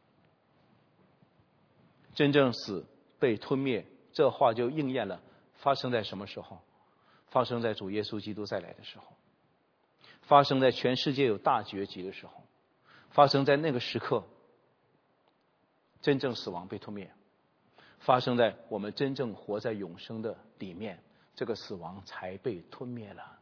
真正死被吞灭，这话就应验了。发生在什么时候？发生在主耶稣基督再来的时候，发生在全世界有大决局的时候，发生在那个时刻，真正死亡被吞灭，发生在我们真正活在永生的里面，这个死亡才被吞灭了。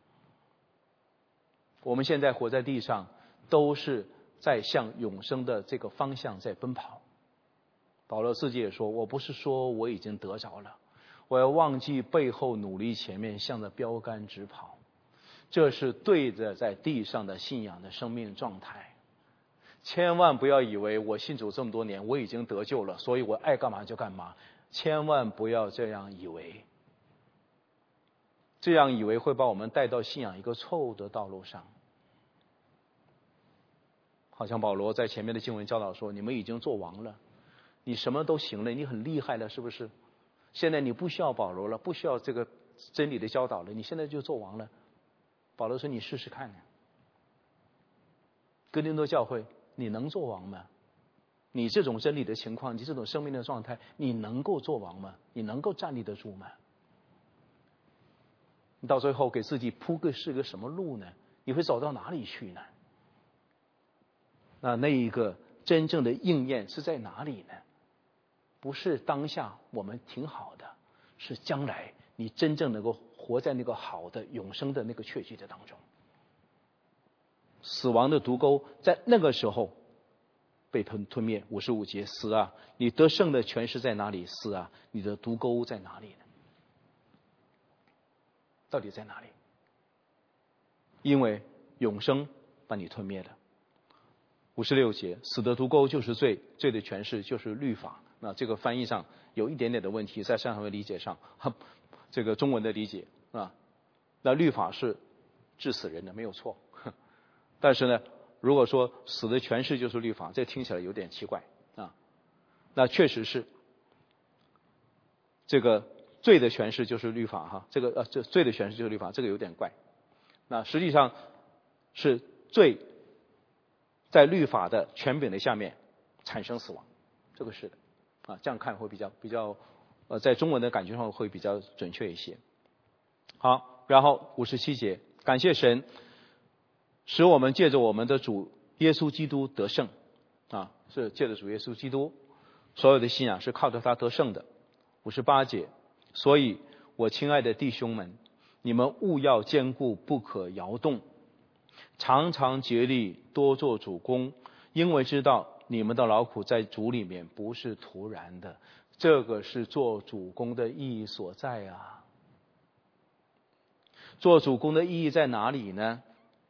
我们现在活在地上，都是在向永生的这个方向在奔跑。保罗自己也说，我不是说我已经得着了，我要忘记背后，努力前面，向着标杆直跑。这是对着在地上的信仰的生命状态。千万不要以为我信主这么多年，我已经得救了，所以我爱干嘛就干嘛。千万不要这样以为，这样以为会把我们带到信仰一个错误的道路上。好像保罗在前面的经文教导说，你们已经做王了，你什么都行了，你很厉害了，是不是？现在你不需要保罗了，不需要这个真理的教导了，你现在就做王了。保罗说，你试试看呢。哥林多教会，你能做王吗？你这种真理的情况，你这种生命的状态，你能够做王吗？你能够站立得住吗？你到最后给自己铺个是个什么路呢？你会走到哪里去呢？那那一个真正的应验是在哪里呢？不是当下我们挺好的，是将来你真正能够活在那个好的永生的那个确据的当中。死亡的毒钩在那个时候被吞吞灭。五十五节，死啊，你得胜的权势在哪里？死啊，你的毒钩在哪里呢？到底在哪里？因为永生把你吞灭了。五十六节，死的毒钩就是罪，罪的权势就是律法。那这个翻译上有一点点的问题，在上海的理解上，这个中文的理解啊，那律法是治死人的，没有错。但是呢，如果说死的权势就是律法，这听起来有点奇怪啊。那确实是这个罪的权势就是律法哈，这个呃这罪的权势就是律法，这个有点怪。那实际上是罪在律法的权柄的下面产生死亡，这个是的啊，这样看会比较比较呃在中文的感觉上会比较准确一些。好，然后五十七节，感谢神使我们借着我们的主耶稣基督得胜啊，是借着主耶稣基督，所有的信仰是靠着他得胜的。五十八节，所以我亲爱的弟兄们，你们务要坚固，不可摇动，常常竭力多做主工，因为知道你们的劳苦在主里面不是徒然的。这个是做主工的意义所在啊。做主工的意义在哪里呢？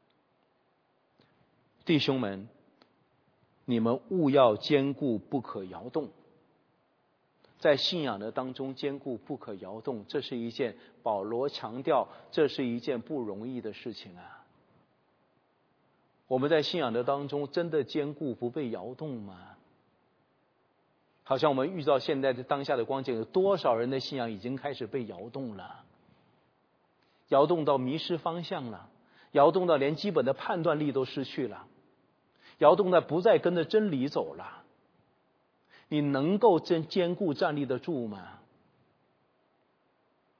弟兄们，你们务要坚固，不可摇动。在信仰的当中坚固不可摇动，这是一件保罗强调，这是一件不容易的事情啊。我们在信仰的当中真的坚固不被摇动吗？好像我们遇到现在的当下的光景，有多少人的信仰已经开始被摇动了，摇动到迷失方向了，摇动到连基本的判断力都失去了，摇动到不再跟着真理走了。你能够真坚固站立得住吗？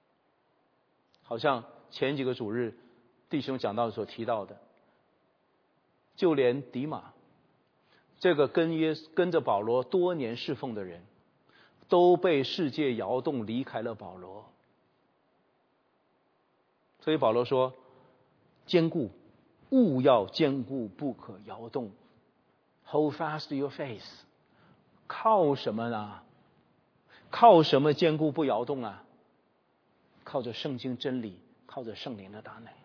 好像前几个主日弟兄讲到所提到的， 就连迪马这个跟耶跟着保罗多年侍奉的人，都被世界摇动离开了保罗。所以保罗说，坚固，务要坚固，不可摇动。 Hold fast your faith。 靠什么呢？靠什么坚固不摇动啊？靠着圣经真理，靠着圣灵的大能，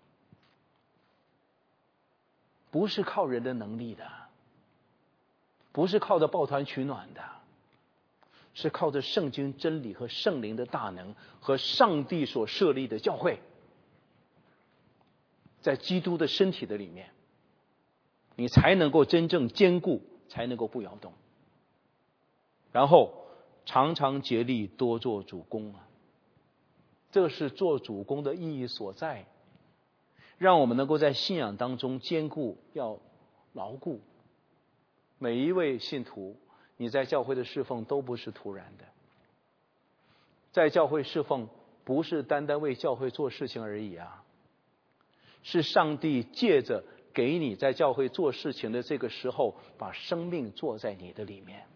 不是靠人的能力的，不是靠着抱团取暖的，是靠着圣经真理和圣灵的大能和上帝所设立的教会，在基督的身体的里面，你才能够真正坚固，才能够不摇动。然后常常竭力多做主工啊，这是做主工的意义所在，让我们能够在信仰当中坚固，要牢固。每一位信徒，你在教会的侍奉都不是突然的，在教会侍奉不是单单为教会做事情而已啊，是上帝借着给你在教会做事情的这个时候，把生命做在你的里面。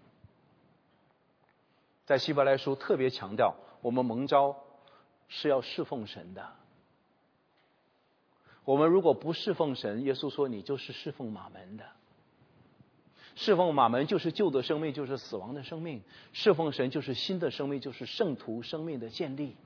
在希伯来书特别强调，我们蒙召是要侍奉神的。我们如果不侍奉神，耶稣说你就是侍奉马门的。侍奉马门就是旧的生命，就是死亡的生命；侍奉神就是新的生命，就是圣徒生命的建立。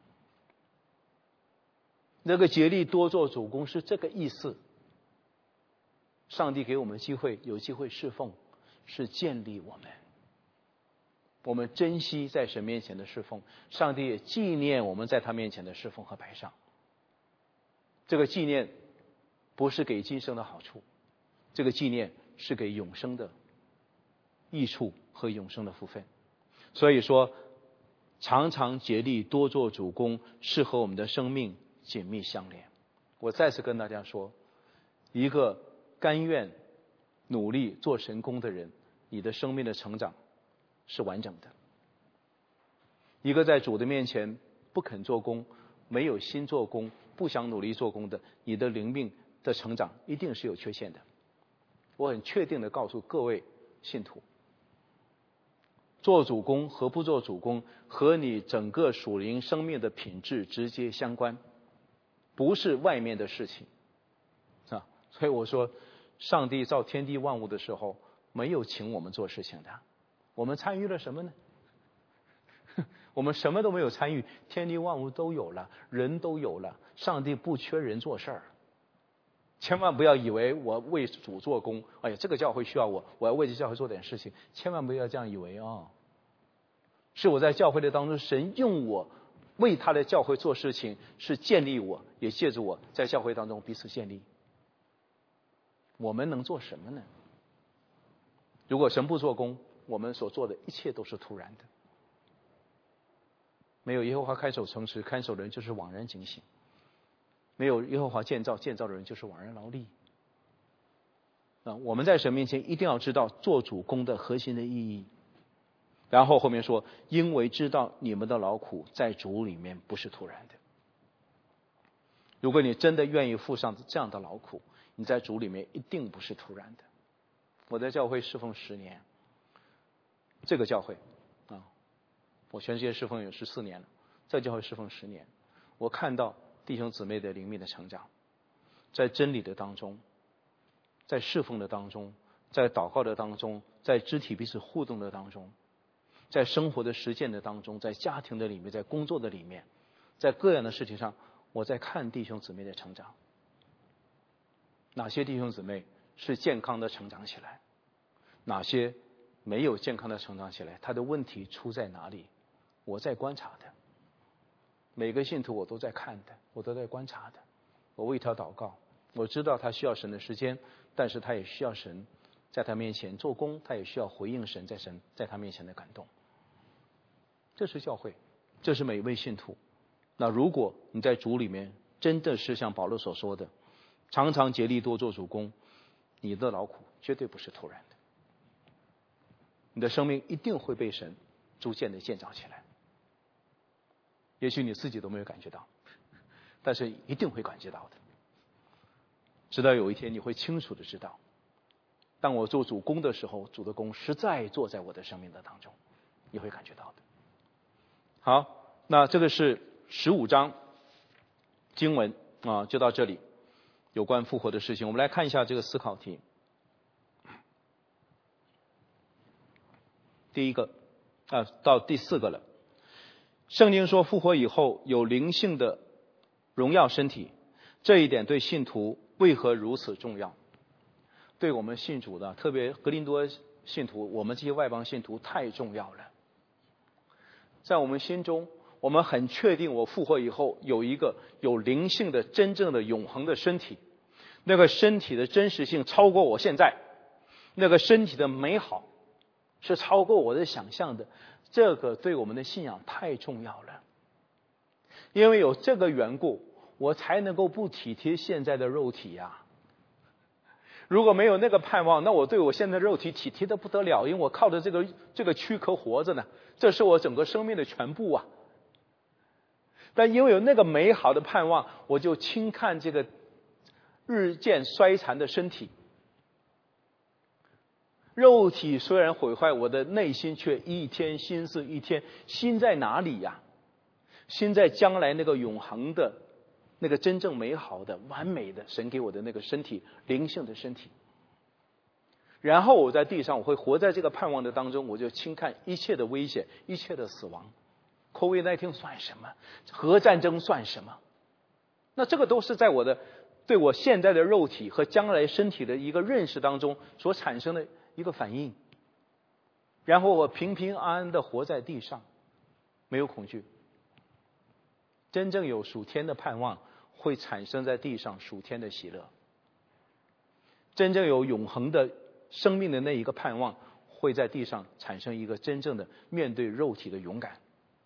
那个竭力多做主工是这个意思。上帝给我们机会，有机会侍奉，是建立我们。我们珍惜在神面前的侍奉，上帝也纪念我们在他面前的侍奉和摆上。这个纪念不是给今生的好处，这个纪念是给永生的益处和永生的福分。所以说，常常竭力多做主工，是和我们的生命紧密相连。我再次跟大家说，一个甘愿努力做神工的人，你的生命的成长是完整的。一个在主的面前不肯做工，没有心做工，不想努力做工的，你的灵命的成长一定是有缺陷的。我很确定的告诉各位信徒，做主工和不做主工和你整个属灵生命的品质直接相关，不是外面的事情啊。所以我说，上帝造天地万物的时候没有请我们做事情的，我们参与了什么呢？我们什么都没有参与，天地万物都有了，人都有了，上帝不缺人做事儿。千万不要以为我为主做工，哎呀，这个教会需要我，我要为这教会做点事情，千万不要这样以为啊、哦！是我在教会的当中，神用我为他的教会做事情，是建立我，也借助我在教会当中彼此建立。我们能做什么呢？如果神不做工，我们所做的一切都是突然的。没有耶和华看守城池，看守的人就是枉然警醒；没有耶和华建造，建造的人就是枉然劳力。啊，我们在神面前一定要知道做主工的核心的意义。然后后面说，因为知道你们的劳苦在主里面不是突然的。如果你真的愿意付上这样的劳苦，你在主里面一定不是突然的。我在教会侍奉十年，这个教会啊，我全世界侍奉有十四年了，在教会侍奉十年，我看到弟兄姊妹的灵命的成长，在真理的当中，在侍奉的当中，在祷告的当中，在肢体彼此互动的当中，在生活的实践的当中，在家庭的里面，在工作的里面，在各样的事情上，我在看弟兄姊妹的成长。哪些弟兄姊妹是健康的成长起来，哪些没有健康的成长起来，他的问题出在哪里，我在观察的。每个信徒我都在看的，我都在观察的。我为他祷告，我知道他需要神的时间，但是他也需要神在他面前做工，他也需要回应神在神在他面前的感动。这是教会，这是每一位信徒。那如果你在主里面真的是像保罗所说的，常常竭力多做主工，你的劳苦绝对不是突然的，你的生命一定会被神逐渐的建造起来。也许你自己都没有感觉到，但是一定会感觉到的。 直到有一天你会清楚的知道，当我做主工的时候，主的工实在做在我的生命的当中，你会感觉到的。好，那这个是十五章经文啊，就到这里，有关复活的事情。我们来看一下这个思考题。第一个啊，到第四个了。圣经说复活以后有灵性的荣耀身体，这一点对信徒为何如此重要？对我们信主的，特别格林多信徒，我们这些外邦信徒太重要了。在我们心中，我们很确定我复活以后有一个有灵性的真正的永恒的身体，那个身体的真实性超过我现在，那个身体的美好是超过我的想象的，这个对我们的信仰太重要了。因为有这个缘故，我才能够不体贴现在的肉体呀、啊。如果没有那个盼望，那我对我现在的肉体体贴的不得了，因为我靠着这个这个躯壳活着呢，这是我整个生命的全部啊。但因为有那个美好的盼望，我就轻看这个日渐衰残的身体。肉体虽然毁坏，我的内心却一天心思一天。心在哪里呀？心在将来那个永恒的、那个真正美好的、完美的神给我的那个身体，灵性的身体。然后我在地上，我会活在这个盼望的当中，我就轻看一切的危险，一切的死亡。COVID 十九 算什么？核战争算什么？那这个都是在我的对我现在的肉体和将来身体的一个认识当中所产生的一个反应。然后我平平安安的活在地上，没有恐惧。真正有属天的盼望，会产生在地上属天的喜乐。真正有永恒的生命的那一个盼望，会在地上产生一个真正的面对肉体的勇敢。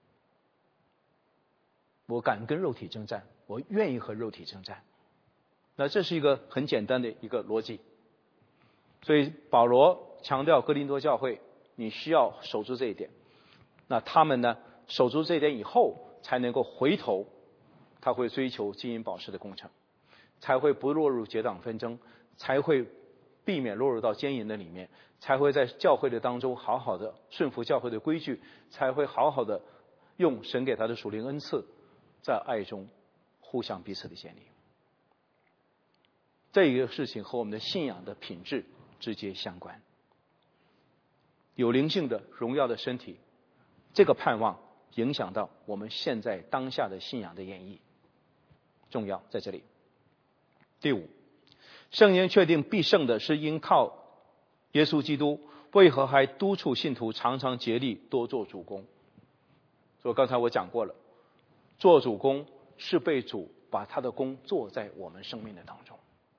我敢跟肉体征战，我愿意和肉体征战。那这是一个很简单的一个逻辑。所以保罗强调哥林多教会，你需要守住这一点。那他们呢，守住这一点以后，才能够回头，他会追求金银宝石的工程，才会不落入结党纷争，才会避免落入到奸淫的里面，才会在教会的当中好好的顺服教会的规矩，才会好好的用神给他的属灵恩赐，在爱中互相彼此的建立。这一个事情和我们的信仰的品质直接相关。有灵性的荣耀的身体，这个盼望影响到我们现在当下的信仰的演绎，重要在这里。第五，圣经确定必胜的是因靠耶稣基督，为何还督促信徒常常竭力多做主工？所以刚才我讲过了，做主工是被主把他的工做在我们生命的当中。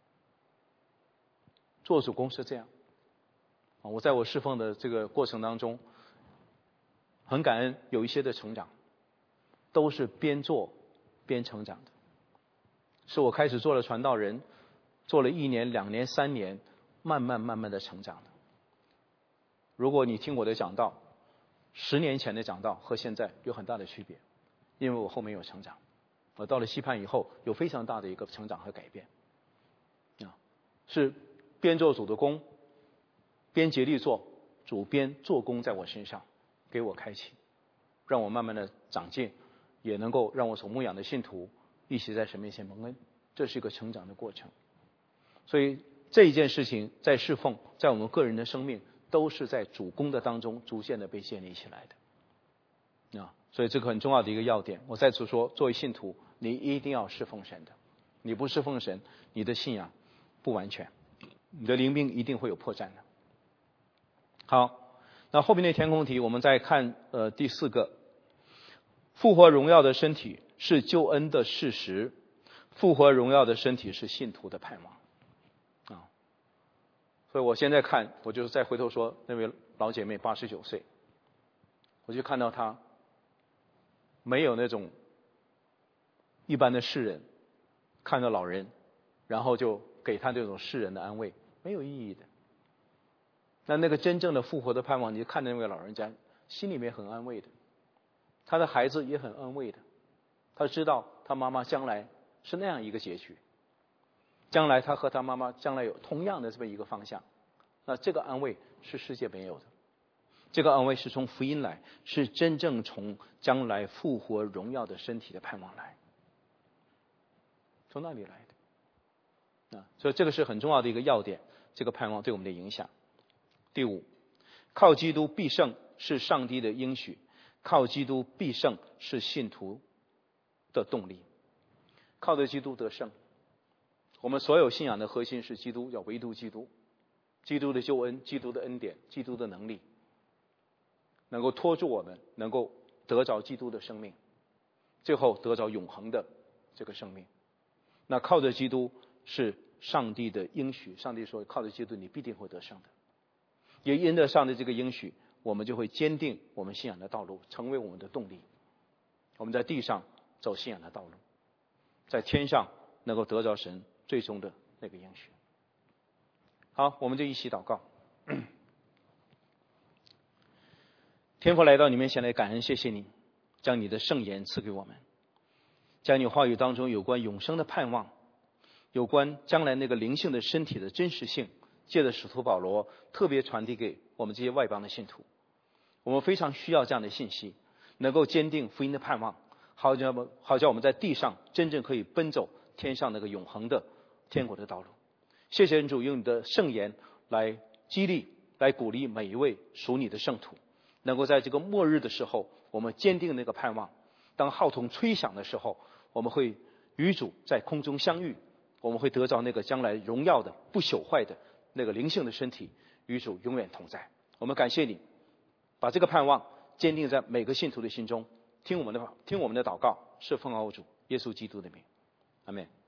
做主工是这样，我在我侍奉的这个过程当中，很感恩有一些的成长，都是边做边成长的。是我开始做了传道人，做了一年、两年、三年，慢慢慢慢的成长的。如果你听我的讲道，十年前的讲道和现在有很大的区别，因为我后面有成长。我到了西畔以后，有非常大的一个成长和改变。啊，是边做主的工，边竭力做，主边做工在我身上，给我开启，让我慢慢的长进，也能够让我所牧养的信徒一起在神面前蒙恩，这是一个成长的过程。所以这一件事情在侍奉，在我们个人的生命，都是在主工的当中逐渐的被建立起来的。啊，所以这个很重要的一个要点。我再次说，作为信徒，你一定要侍奉神的，你不侍奉神，你的信仰不完全，你的灵命一定会有破绽的。好，那后面的填空题，我们再看呃第四个，复活荣耀的身体是救恩的事实，复活荣耀的身体是信徒的盼望啊。所以我现在看，我就是再回头说那位老姐妹八十九岁，我就看到她没有那种一般的世人看到老人，然后就给他这种世人的安慰，没有意义的。那那个真正的复活的盼望，你看那位老人家心里面很安慰的，他的孩子也很安慰的，他知道他妈妈将来是那样一个结局。 将来他和他妈妈将来有同样的这么一个方向。那这个安慰是世界没有的，这个安慰是从福音来，是真正从将来复活荣耀的身体的盼望来，从那里来的啊，所以这个是很重要的一个要点，这个盼望对我们的影响。第五，靠基督必胜是上帝的应许，靠基督必胜是信徒的动力。靠着基督得胜，我们所有信仰的核心是基督，要唯独基督，基督的救恩，基督的恩典，基督的能力，能够拖住我们，能够得着基督的生命，最后得着永恒的这个生命。那靠着基督是上帝的应许，上帝说靠着基督你必定会得胜的。也因着上帝这个应许，我们就会坚定我们信仰的道路，成为我们的动力。我们在地上走信仰的道路，在天上能够得着神最终的那个应许。好，我们就一起祷告。天父来到你面前来感恩，谢谢你将你的圣言赐给我们，将你话语当中有关永生的盼望，有关将来那个灵性的身体的真实性，借着使徒保罗特别传递给我们这些外邦的信徒。我们非常需要这样的信息，能够坚定福音的盼望，好叫好叫我们在地上真正可以奔走天上那个永恒的天国的道路。谢谢主用你的圣言来激励，来鼓励每一位属你的圣徒，能够在这个末日的时候，我们坚定那个盼望。当号筒吹响的时候，我们会与主在空中相遇，我们会得着那个将来荣耀的不朽坏的那个灵性的身体，与主永远同在。我们感谢你，把这个盼望坚定在每个信徒的心中。听我们的听我们的祷告，是奉靠主耶稣基督的名，阿们。